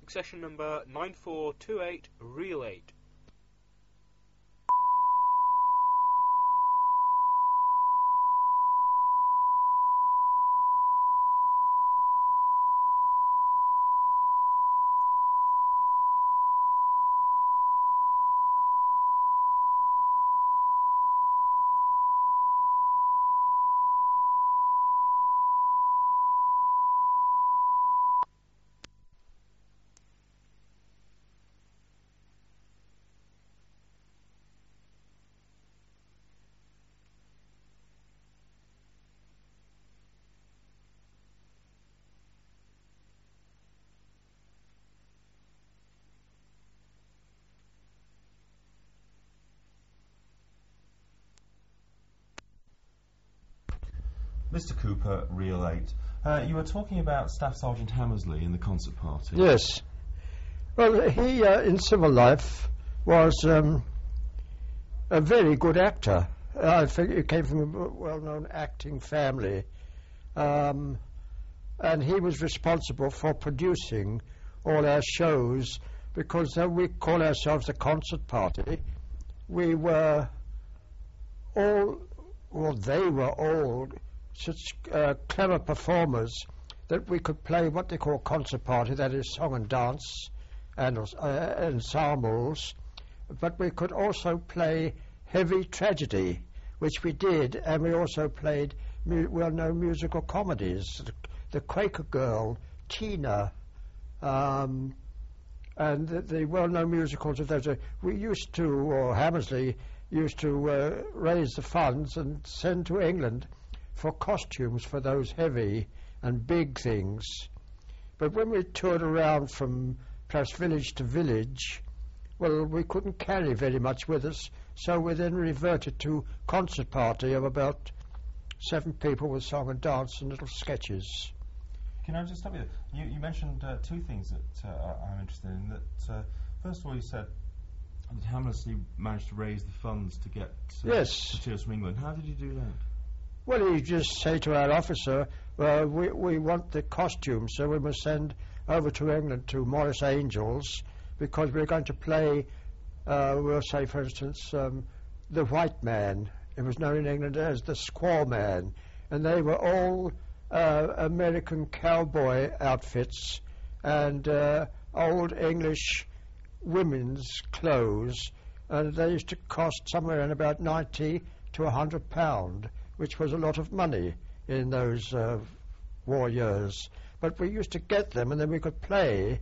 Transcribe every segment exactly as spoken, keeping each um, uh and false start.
music session number nine four two eight, reel eight. Mister Cooper, reel eight. Uh, you were talking about Staff Sergeant Hammersley in the concert party. Yes. Well, he, uh, in civil life, was um, a very good actor. I think he came from a well-known acting family. Um, and he was responsible for producing all our shows, because though we call ourselves a concert party, we were all, or they were all, such uh, clever performers that we could play what they call concert party, that is song and dance and uh, ensembles, but we could also play heavy tragedy, which we did, and we also played mu well-known musical comedies, the, the Quaker Girl, Tina, um, and the, the well-known musicals of those. Uh, we used to, or Hammersley used to uh, raise the funds and send to England for costumes for those heavy and big things. But when we toured around from perhaps village to village, well, we couldn't carry very much with us, so we then reverted to concert party of about seven people with song and dance and little sketches. Can I just stop you? You, you mentioned uh, two things that uh, I'm interested in. That uh, first of all, you said that Hammersley managed to raise the funds to get uh, yes. materials from England. How did you do that? Well, you just say to our officer, uh, we, we want the costumes, so we must send over to England to Morris Angels, because we're going to play, uh, we'll say, for instance, um, the White Man. It was known in England as the Squaw Man, and they were all uh, American cowboy outfits and uh, old English women's clothes, and they used to cost somewhere in about ninety to a hundred pound, which was a lot of money in those uh, war years. But we used to get them, and then we could play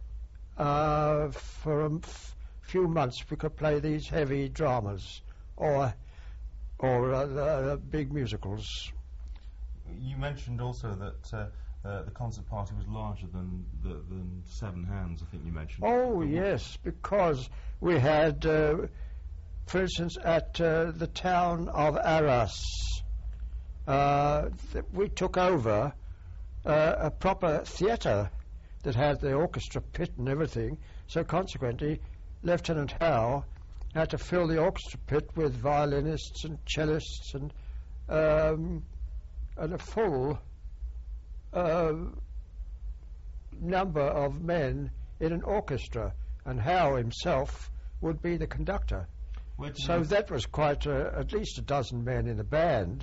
uh, for a f few months. We could play these heavy dramas or or uh, uh, big musicals. You mentioned also that uh, uh, the concert party was larger than the, than Seven Hands. I think you mentioned. Oh yes, because we had, uh, for instance, at uh, the town of Arras, uh, th we took over uh, a proper theatre that had the orchestra pit and everything. So consequently, Lieutenant Howe had to fill the orchestra pit with violinists and cellists and um, and a full uh, number of men in an orchestra, and Howe himself would be the conductor. So that was quite uh, at least a dozen men in the band.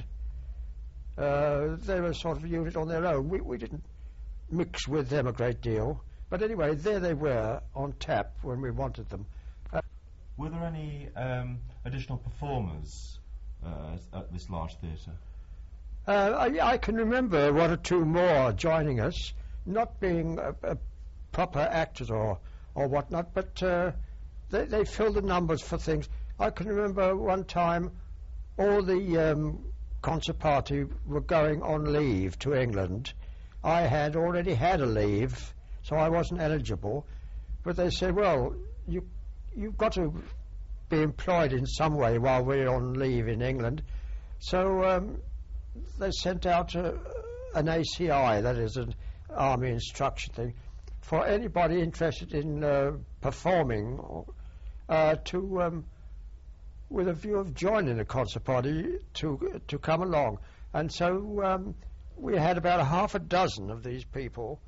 Uh, they were sort of a unit on their own. We, we didn't mix with them a great deal, but anyway, there they were on tap when we wanted them. Uh, were there any um, additional performers uh, at this large theatre? Uh, I, I can remember one or two more joining us, not being a, a proper actors or, or whatnot, but uh, they, they filled the numbers for things. I can remember one time all the um, concert party were going on leave to England. I had already had a leave, so I wasn't eligible, but they said, well, you, you've got to be employed in some way while we're on leave in England. So um, they sent out a, an A C I, that is an army instruction thing, for anybody interested in uh, performing uh, to, um, with a view of joining the concert party, to to come along. And so um, we had about a half a dozen of these people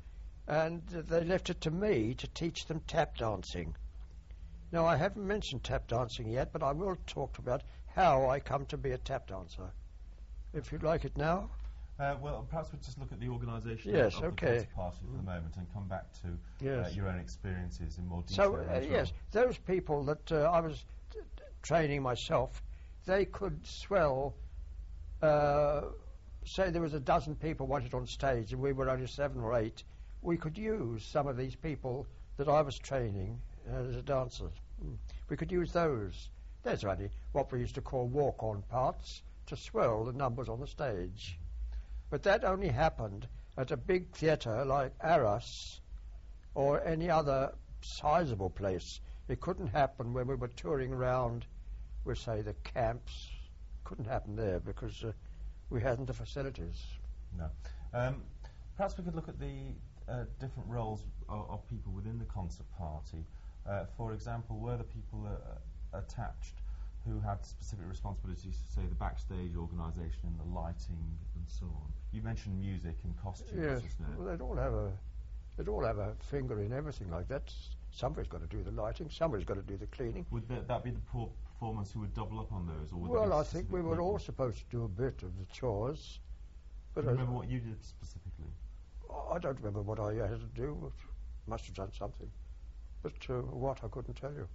and uh, they left it to me to teach them tap dancing. Now, I haven't mentioned tap dancing yet, but I will talk about how I come to be a tap dancer. If you'd like it now. Uh, well, perhaps we'll just look at the organisation Yes, of okay. the concert party for the moment and come back to Yes. uh, your own experiences in more detail. So, uh, later yes, on. those people that uh, I was t- t- training myself, they could swell, uh, say there was a dozen people wanted on stage and we were only seven or eight, we could use some of these people that I was training as a dancer. Mm. We could use those. There's only what we used to call walk-on parts to swell the numbers on the stage. But that only happened at a big theatre like Arras or any other sizable place. It couldn't happen when we were touring around, we say, the camps. Couldn't happen there because uh, we hadn't the facilities. No. Um, perhaps we could look at the uh, different roles of, of people within the concert party. Uh, for example, were the people uh, attached who had specific responsibilities for, say, the backstage organisation and the lighting and so on? You mentioned music and costumes Yes, just now. well, they'd all have a, they'd all have a finger in everything like that. Somebody's got to do the lighting. Somebody's got to do the cleaning. Would that, that be the poor performers who would double up on those? Or would there Well, be I think we specific were people? all supposed to do a bit of the chores. But Do you I- remember what you did specifically? I don't remember what I had to do. Must have done something. But uh, what, I couldn't tell you.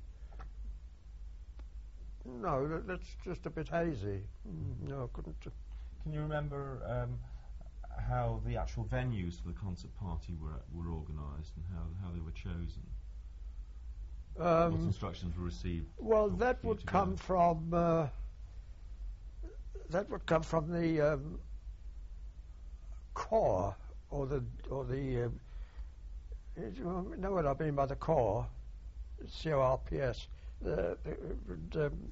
No, that, that's just a bit hazy. Mm, no, I couldn't. Uh, Can you remember um, how the actual venues for the concert party were were organised and how how they were chosen? what um, instructions were received? well, for- that for you would to come go? from uh, that would come from the um, core or the or the. Um, you know what I mean by the core? C O R P S. The, the, um,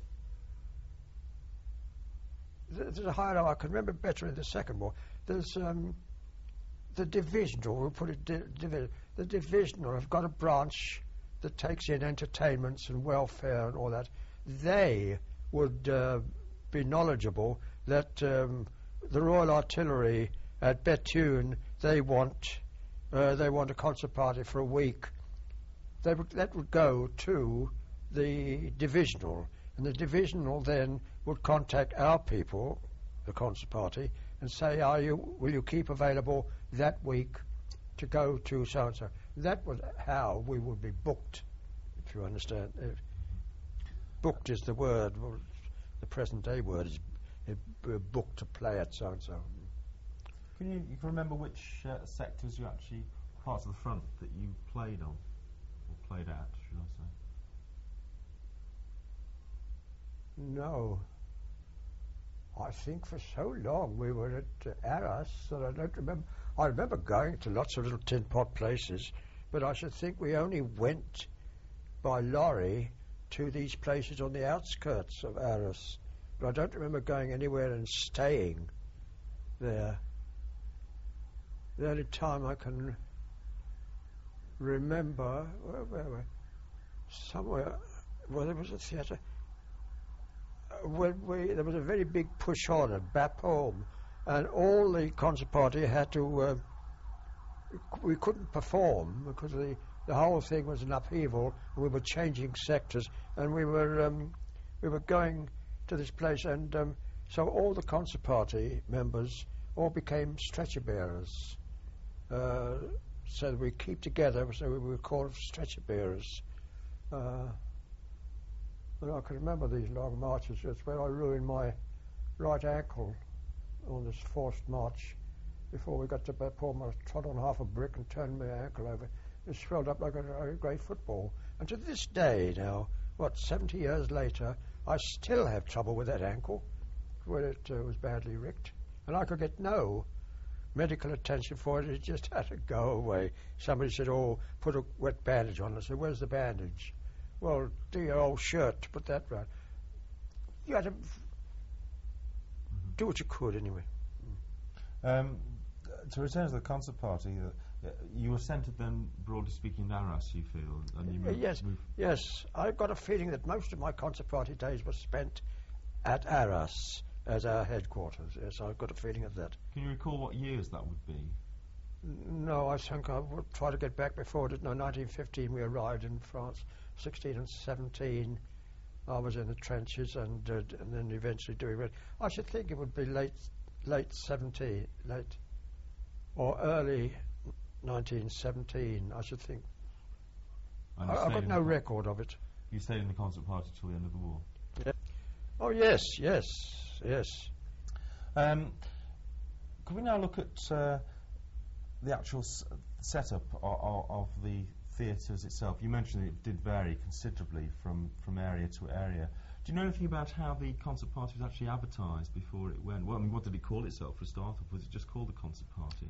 there's a higher I can remember better in the second war. There's um, the divisional. We'll put it. Di- divi- the divisional have got a branch that takes in entertainments and welfare and all that. They would uh, be knowledgeable that um, the Royal Artillery at Bethune they want uh, they want a concert party for a week. They would, that would go to the divisional, and the divisional then would contact our people, the concert party, and say, "Are you? Will you keep available that week to go to so and so?" That was how we would be booked, if you understand. Uh, booked is the word. Well, the present day word is uh, b- booked to play at so and so. Can you, you can remember which uh, sectors you actually parts of the front that you played on or played at, should I say? No. I think for so long we were at uh, Arras that I don't remember. I remember going to lots of little tin pot places, but I should think we only went by lorry to these places on the outskirts of Arras. But I don't remember going anywhere and staying there. The only time I can remember, where, where, where, somewhere, well, there was a theatre. When we, there was a very big push on at Bapaume, and all the concert party had to. Uh, we couldn't perform because the the whole thing was an upheaval. We were changing sectors, and we were um, we were going to this place, and um, so all the concert party members all became stretcher bearers. Uh, so that we keep together. So we were called stretcher bearers. Uh, And I can remember these long marches. It's where I ruined my right ankle on this forced march. Before we got to Bapaume, I trod on half a brick and turned my ankle over. It swelled up like a, a great football. And to this day now, what, seventy years later, I still have trouble with that ankle where it uh, was badly ricked. And I could get no medical attention for it. It just had to go away. Somebody said, "Oh, put a wet bandage on." I said, "Where's the bandage?" "Well, do your old shirt to put that round." You had to f- Mm-hmm. do what you could anyway. Um, to return to the concert party, uh, you were centred then, broadly speaking, in Arras, you feel? And you Uh, moved, yes, moved yes. I've got a feeling that most of my concert party days were spent at Arras as our headquarters. Yes, I've got a feeling of that. Can you recall what years that would be? N- no, I think I would try to get back before it. No, nineteen fifteen we arrived in France. sixteen and seventeen I was in the trenches, and uh, and then eventually doing it. I should think it would be late late seventeen, late or early nineteen seventeen. I should think. And I, you I've stayed got in no the- record of it. You stayed in the concert party till the end of the war. Oh yes, yes, yes. Um, could we now look at uh, the actual s- setup of, of the theatres itself? You mentioned it did vary considerably from, from area to area. Do you know anything about how the concert party was actually advertised before it went? Well, I mean, what did it call itself for a start off? Was it just called the concert party?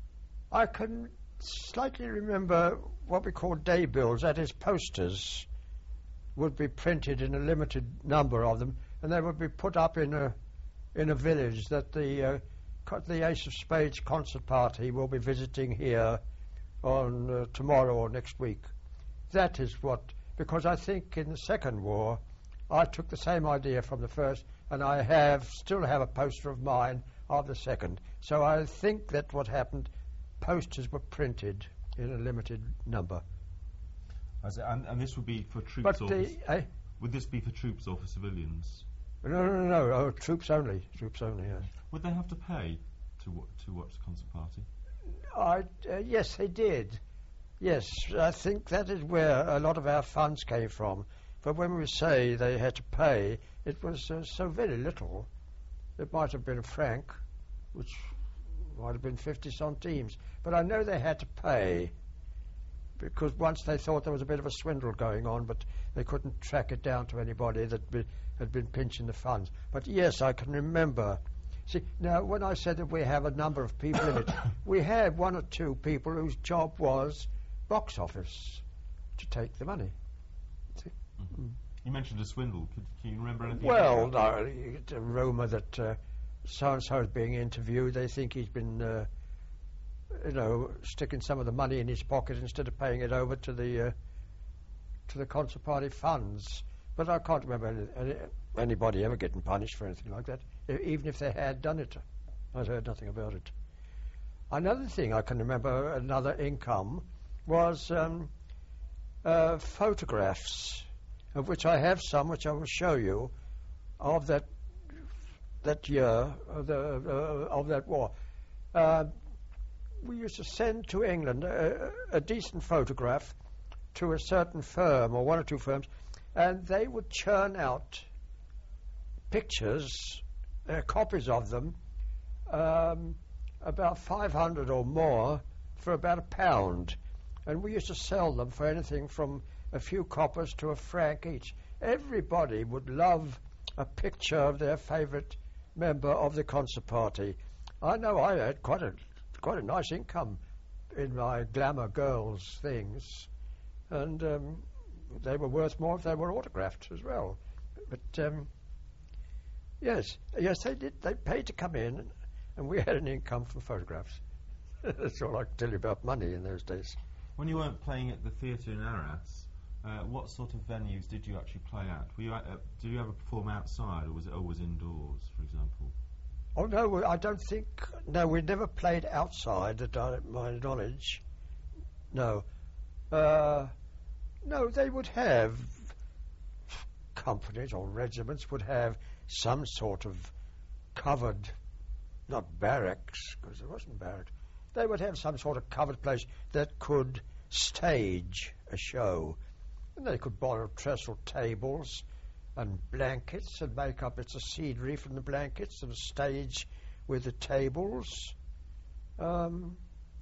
I can slightly remember what we call day bills, that is, posters would be printed in a limited number of them, and they would be put up in a in a village that the uh, co- the Ace of Spades concert party will be visiting here on uh, tomorrow or next week. That is what, because I think in the Second War I took the same idea from the first, and I have still have a poster of mine of the second. So I think that what happened, posters were printed in a limited number. As it, and, and this would be for troops But or the, for, eh? would this be for troops or for civilians? No, no, no, no, oh, troops only, troops only, yes. Would they have to pay to wa- to watch the concert party? I, uh, yes, they did. Yes, I think that is where a lot of our funds came from. But when we say they had to pay, it was uh, so very little. It might have been a franc, which might have been fifty centimes. But I know they had to pay, because once they thought there was a bit of a swindle going on, but they couldn't track it down to anybody that be, had been pinching the funds. But yes, I can remember. See, now, when I said that we have a number of people in it, we had one or two people whose job was box office, to take the money. See? Mm. You mentioned a swindle. Could, can you remember anything? Well, about that? no, you get a rumour that uh, so-and-so is being interviewed. They think he's been, uh, you know, sticking some of the money in his pocket instead of paying it over to the uh, to the concert party funds. But I can't remember any, any, anybody ever getting punished for anything like that, e- even if they had done it. I'd heard nothing about it. Another thing I can remember, another income, was um, uh, photographs, of which I have some, which I will show you, of that that year, of, the, uh, of that war. Uh, we used to send to England a, a decent photograph to a certain firm, or one or two firms, and they would churn out pictures, uh, copies of them, um, about five hundred or more, for about a pound. And we used to sell them for anything from a few coppers to a franc each. Everybody would love a picture of their favourite member of the concert party. I know I had quite a quite a nice income in my glamour girls things, and um, they were worth more if they were autographed as well. But um, yes, yes, they did. They paid to come in, and we had an income from photographs. That's all I can tell you about money in those days. When you weren't playing at the theatre in Arras, uh, what sort of venues did you actually play at? Were you at, uh, did you ever perform outside, or was it always indoors, for example? Oh no, we- I don't think. No, we never played outside, to my knowledge. No, uh, no, they would have companies or regiments would have some sort of covered, not barracks, because there wasn't barracks. They would have some sort of covered place that could stage a show. And they could borrow trestle tables and blankets and make up it's a scenery from the blankets and a stage with the tables. Um,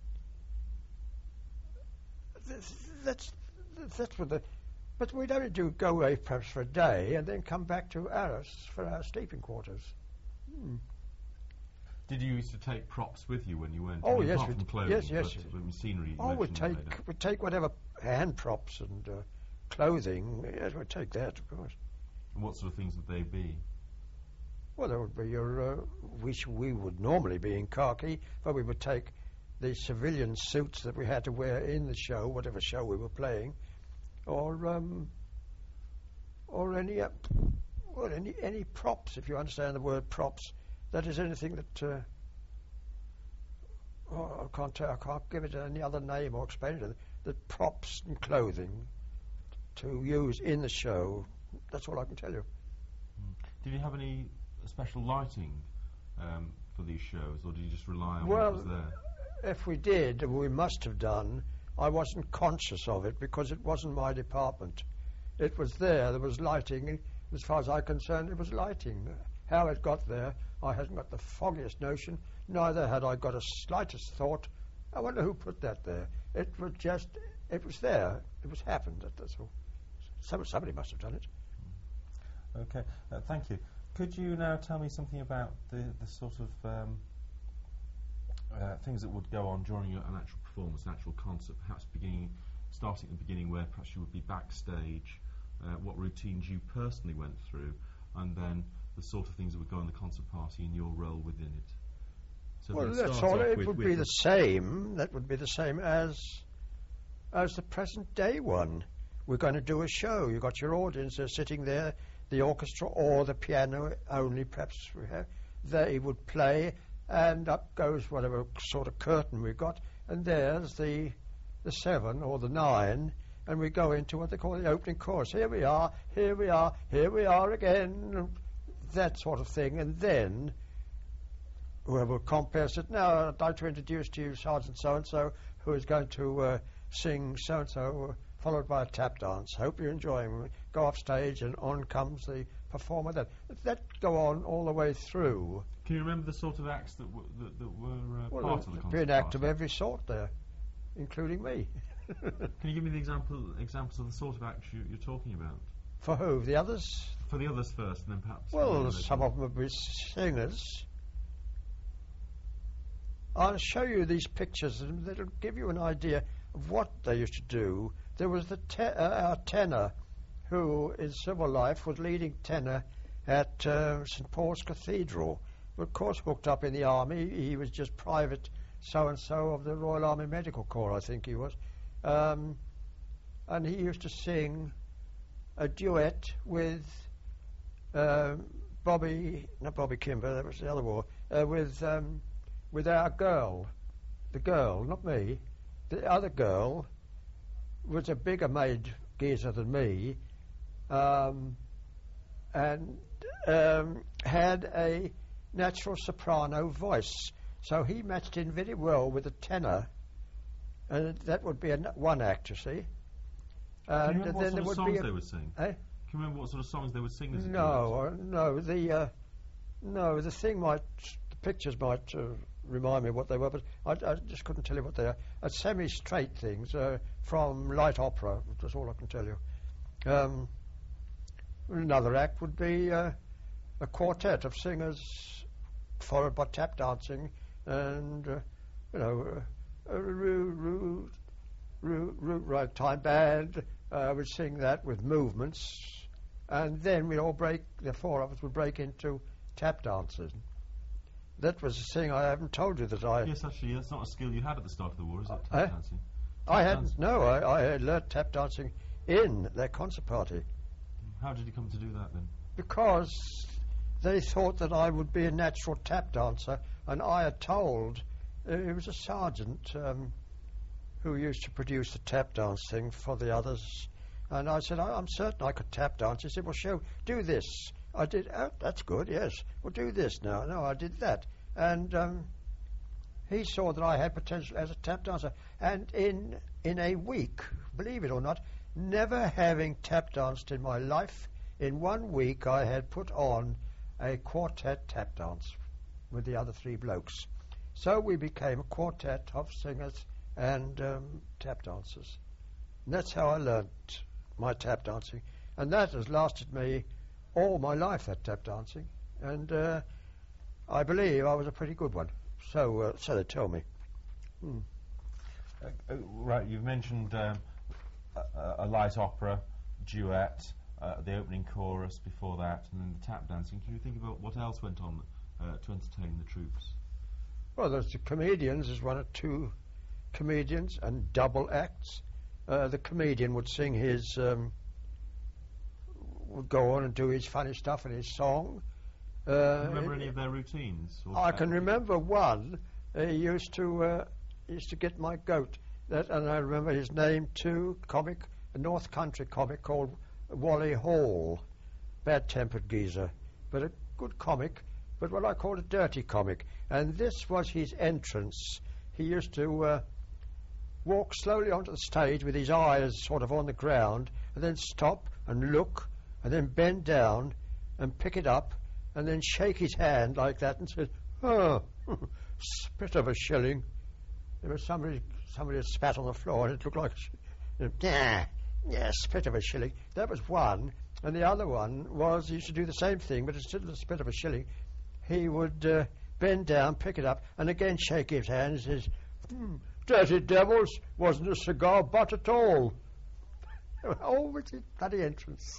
th- that's that's what the. But we'd only do go away perhaps for a day and then come back to Arras for our sleeping quarters. Hmm. Did you used to take props with you when you went? Oh, I mean, yes, apart we from d- clothing, yes, yes. but, but scenery. you Oh, we'd mentioned take later. we'd take whatever hand props and uh, clothing. Yes, we'd take that, of course. And what sort of things would they be? Well, there would be your, uh, which we would normally be in khaki, but we would take the civilian suits that we had to wear in the show, whatever show we were playing, or um, or any uh, well, any any props, if you understand the word props. That is anything that uh, oh, I can't tell, I can't give it any other name or explain it. The props and clothing to use in the show. That's all I can tell you. Mm. Did you have any special lighting um, for these shows, or did you just rely on well, what was there? If we did, we must have done. I wasn't conscious of it because it wasn't my department. It was there. There was lighting. As far as I'm concerned, it was lighting. How it got there, I hadn't got the foggiest notion. Neither had I got a slightest thought. I wonder who put that there. It was just, it was there. It was happened. That's all. Some, somebody must have done it. Okay, uh, thank you. Could you now tell me something about the, the sort of um, uh, things that would go on during a, an actual performance, an actual concert, perhaps beginning, starting at the beginning where perhaps you would be backstage, uh, what routines you personally went through, and then the sort of things that would go on the concert party and your role within it? So well, that that's starts all. off It with- would with be the same. That would be the same as as the present day one. We're going to do a show. You've got your audience. They're sitting there, the orchestra or the piano only, perhaps we have. They would play, and up goes whatever sort of curtain we've got, and there's the the seven or the nine, and we go into what they call the opening chorus. Here we are, here we are, here we are again, that sort of thing, and then whoever compares it. Now, I'd like to introduce to you Sergeant So-and-so, who is going to uh, sing so-and-so, followed by a tap dance. Hope you're enjoying it. Go off stage, and on comes the performer. That that go on all the way through. Can you remember the sort of acts that, w- that, that were uh, Well, part of the there'd concert be an act party? of every sort there, including me. Can you give me the example examples of the sort of acts you, you're talking about? For who? The others? For the others first, and then perhaps... Well, uh, some of them would be singers. I'll show you these pictures, and that'll give you an idea of what they used to do. There was the te- uh, our tenor, who in civil life was leading tenor at uh, St Paul's Cathedral. Of course, hooked up in the army, he was just private so-and-so of the Royal Army Medical Corps, I think he was. Um, and he used to sing a duet with uh, Bobby, not Bobby Kimber, that was the other war, uh, with um, with our girl, the girl, not me, the other girl was a bigger made geezer than me, um, and um, had a natural soprano voice. So he matched in very well with the tenor, and that would be a n- one act, you see. Can And you remember what then sort there of would songs be a they would sing? Eh? Can you remember what sort of songs they would sing as a No, uh, no. The uh, no, the thing might, the pictures might uh, remind me what they were, but I, I just couldn't tell you what they are. Uh, semi-straight things uh, from light opera. That's all I can tell you. Um, another act would be uh, a quartet of singers, followed by tap dancing, and uh, you know, uh, a root, root, root, root, ragtime band. Uh, would sing that with movements, and then we all break. The four of us would break into tap dancing. That was the thing. I haven't told you that I. Yes, actually, that's not a skill you had at the start of the war, is it? Tap Eh? dancing. I Tap hadn't. dancing. No, I, I had learnt tap dancing in their concert party How did you come to do that then? because they thought that I would be a natural tap dancer, and I had told. Uh, it was a sergeant um, who used to produce the tap dance thing for the others, and I said, I, I'm certain I could tap dance. He said, well, show, do this. I did. Oh, that's good. Yes. Well, do this now. No, I did that, and um, he saw that I had potential as a tap dancer. And in in a week, believe it or not, never having tap danced in my life, in one week I had put on a quartet tap dance with the other three blokes. So we became a quartet of singers and um, tap dancers. And that's how I learnt my tap dancing, and that has lasted me all my life, that tap dancing, and uh, I believe I was a pretty good one. So, uh, so they tell me. Hmm. Uh, uh, right, you've mentioned um, a, a light opera, duet, uh, the opening chorus before that, and then the tap dancing. Can you think about what else went on uh, to entertain the troops? Well, there's the comedians. There's one or two comedians and double acts. Uh, the comedian would sing his, um, would go on and do his funny stuff and his song. Do you Uh, remember any of their routines? Or I can remember one he used to uh, used to get my goat. That, and I remember his name too. Comic, a North Country comic called Wally Hall, bad-tempered geezer, but a good comic, but what I called a dirty comic. And this was his entrance. He used to uh, walk slowly onto the stage with his eyes sort of on the ground, and then stop and look, and then bend down and pick it up, and then shake his hand like that and said, "Oh, spit of a shilling." There was somebody, somebody had spat on the floor, and it looked like, you know, yeah, yeah, spit of a shilling. That was one, and the other one was he used to do the same thing, but instead of the spit of a shilling, he would uh, bend down, pick it up, and again shake his hand and says, hmm, "Dirty devils, wasn't a cigar butt at all." Oh, with his bloody entrance.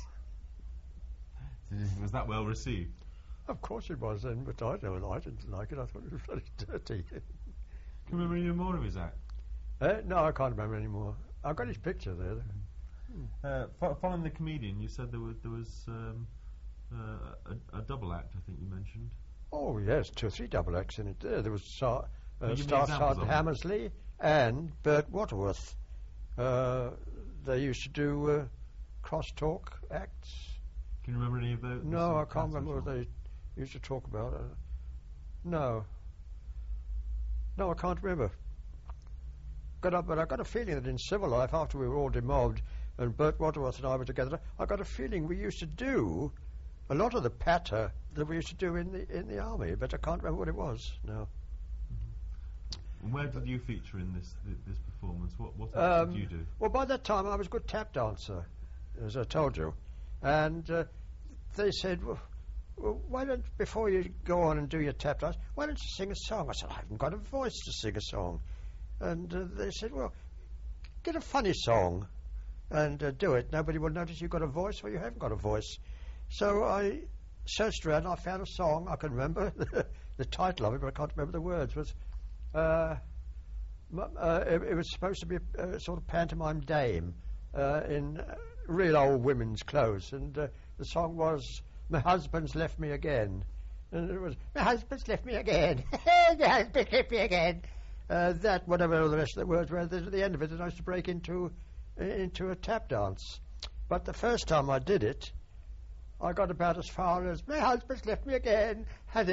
Was that well received? Of course it was then, but I don't. I didn't like it. I thought it was very dirty. Can you remember any more of his act? Uh, no, I can't remember anymore. I've got his picture there. Uh, fo- following the comedian, you said there was, there was um, uh, a, a double act, I think you mentioned. Oh, yes, two or three double acts in it there. There was Sar- uh, give me Staff examples Sergeant of them? Hammersley and Bert Waterworth. Uh, they used to do uh, crosstalk acts. Can you remember any of those? No, I can't remember what they used to talk about. Uh, no. No, I can't remember. Got up, but I got a feeling that in civil life, after we were all demobbed and Bert Waterworth and I were together, I got a feeling we used to do a lot of the patter that we used to do in the in the army, but I can't remember what it was now. And where did you feature in this th- this performance? What what Um, did you do? Well, by that time I was a good tap dancer, as I told you, and uh, they said, well, well, why don't, before you go on and do your tap dance, why don't you sing a song? I said, I haven't got a voice to sing a song. And uh, they said, well, get a funny song and uh, do it. Nobody will notice you've got a voice or you haven't got a voice. So I searched around and I found a song. I can remember the title of it, but I can't remember the words. It was, uh, m- uh, it, it was supposed to be a, a sort of pantomime dame uh, in uh, real old women's clothes. And uh, the song was, "My husband's left me again." And it was, "My husband's left me again." "My husband's left me again." Uh, that, whatever the rest of the words were, at the end of it, I used to break into into a tap dance. But the first time I did it, I got about as far as, "My husband's left me again," and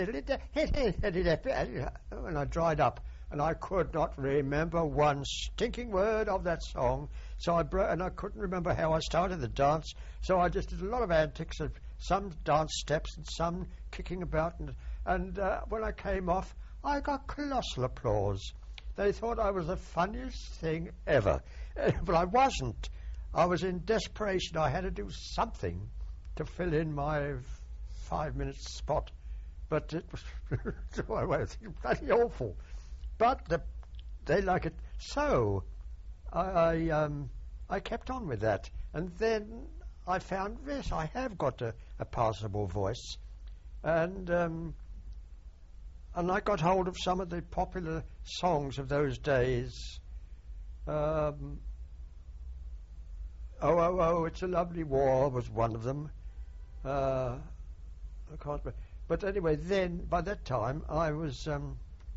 I dried up, and I could not remember one stinking word of that song. So I bro- and I couldn't remember how I started the dance. So I just did a lot of antics, of some dance steps and some kicking about, and and uh, when I came off, I got colossal applause. They thought I was the funniest thing ever. Uh, but I wasn't. I was in desperation. I had to do something to fill in my f- five-minute spot. But it was bloody awful. But the, they like it. So I, I, um, I kept on with that. And then I found, yes, I have got a, a passable voice. And... Um, And I got hold of some of the popular songs of those days. Um, "Oh, oh, oh, It's a Lovely War" was one of them. Uh, I can't remember. But anyway, then, by that time, I was... Um,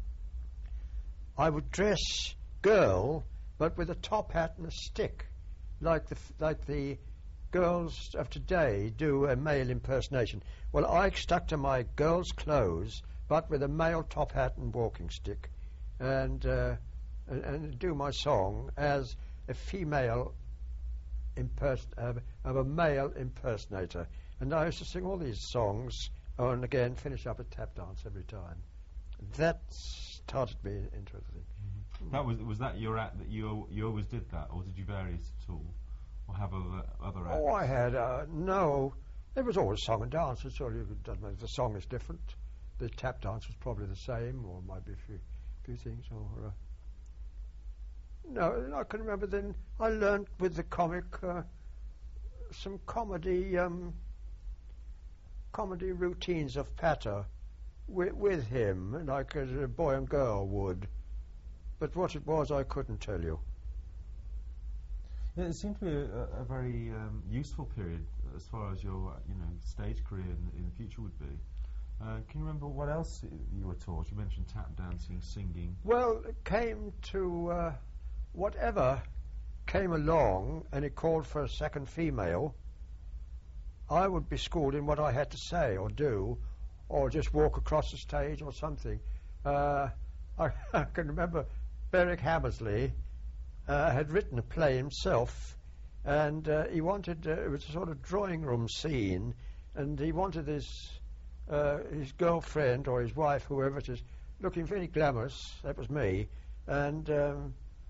I would dress girl, but with a top hat and a stick, like the, f- like the girls of today do a male impersonation. Well, I stuck to my girl's clothes, but with a male top hat and walking stick, and, uh, and and do my song as a female impers- uh, of a male impersonator. And I used to sing all these songs, and again finish up a tap dance every time. That started me into it, I think. Mm-hmm. That was was that your act that you you always did that, or did you vary it at all, or have other other acts? Oh, I had uh, no. It was always song and dance. It's all you doesn't matter. The song is different. The tap dance was probably the same, or might be a few, few things. Or uh, no, I can remember. Then I learnt with the comic uh, some comedy, um, comedy routines of patter with, with him, like a boy and girl would. But what it was, I couldn't tell you. Yeah, it seemed to be a, a very um, useful period as far as your uh, you know stage career in, in the future would be. Uh, can you remember what else y- you were taught? You mentioned tap dancing, singing. Well, it came to uh, whatever came along and it called for a second female, I would be schooled in what I had to say or do, or just walk across the stage or something. Uh, I, I can remember Berwick Hammersley uh, had written a play himself, and uh, he wanted, uh, it was a sort of drawing room scene, and he wanted his, uh, his girlfriend or his wife, whoever it is, looking very glamorous. That was me. And um,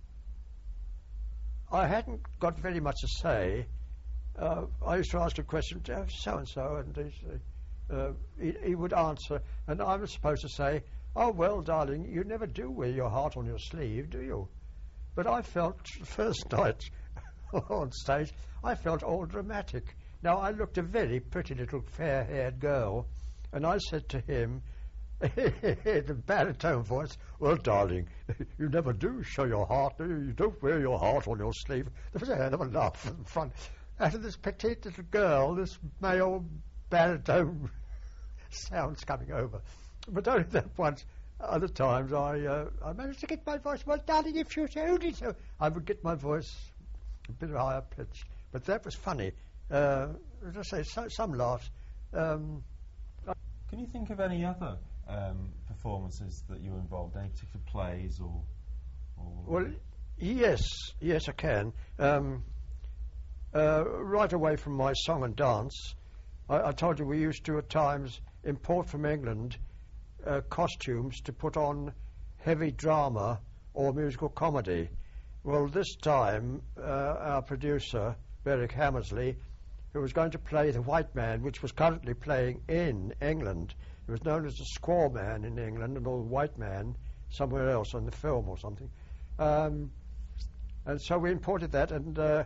I hadn't got very much to say. Uh, I used to ask a question, oh, so-and-so, and he'd say, uh, he, he would answer, and I was supposed to say, oh, well, darling, you never do wear your heart on your sleeve, do you? But I felt, the first night on stage, I felt all dramatic. Now, I looked a very pretty little fair-haired girl, and I said to him, in a baritone voice, well, darling, you never do show your heart, do you? You don't wear your heart on your sleeve. There was a hell of a laugh in front. Out of this petite little girl, this male baritone sounds coming over. But only that once. Other times I uh, I managed to get my voice, well, darling, if you only so, I would get my voice a bit higher pitched. But that was funny. Uh, as I say, so, some laughs. Um, Can you think of any other um, performances that you were involved in, any particular plays or... or well, yes, yes, I can. Um, uh, right away from my song and dance, I, I told you we used to at times import from England uh, costumes to put on heavy drama or musical comedy. Well, this time uh, our producer, Berwick Hammersley, who was going to play the white man, which was currently playing in England. It was known as the squaw man in England and or the white man somewhere else on the film or something. Um, and so we imported that, and uh,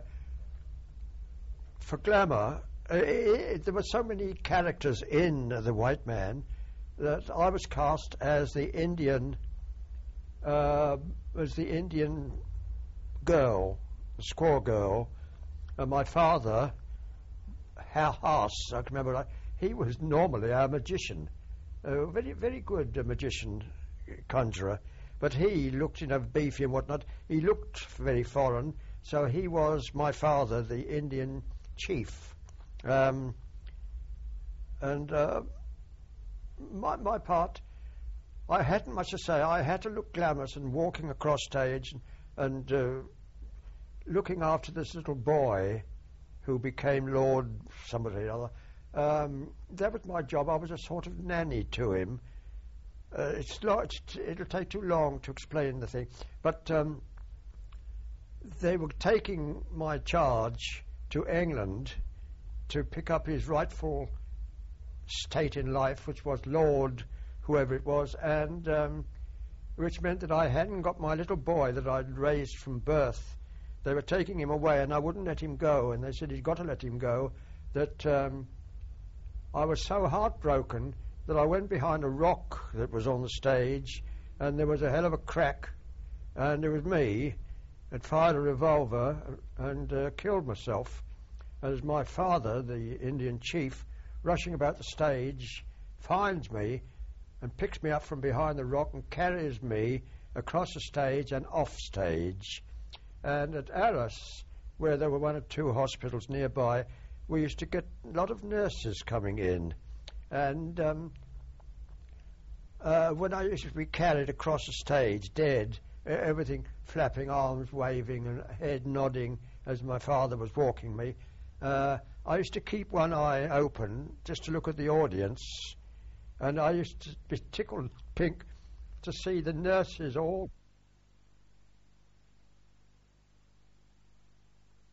for glamour, uh, it, it, there were so many characters in the white man that I was cast as the Indian, uh, as the Indian girl, the squaw girl. And my father, Hal Haas, I can remember, he was normally our magician, a very, very good uh, magician, conjurer, but he looked, you know, beefy and whatnot. He looked very foreign, so he was my father, the Indian chief. Um, and uh, my, my part, I hadn't much to say. I had to look glamorous and walking across stage and, and uh, looking after this little boy who became Lord somebody or other. Um, that was my job. I was a sort of nanny to him. Uh, it's not, it's, it'll take too long to explain the thing. But um, they were taking my charge to England to pick up his rightful state in life, which was Lord, whoever it was, and um, which meant that I hadn't got my little boy that I'd raised from birth. They were taking him away, and I wouldn't let him go, and they said he'd got to let him go, that um, I was so heartbroken that I went behind a rock that was on the stage, and there was a hell of a crack, and it was me, had fired a revolver and uh, killed myself. As my father, the Indian chief, rushing about the stage, finds me and picks me up from behind the rock and carries me across the stage and off stage. And at Arras, where there were one or two hospitals nearby, we used to get a lot of nurses coming in. And um, uh, when I used to be carried across the stage, dead, everything flapping, arms waving and head nodding as my father was walking me, uh, I used to keep one eye open just to look at the audience, and I used to be tickled pink to see the nurses all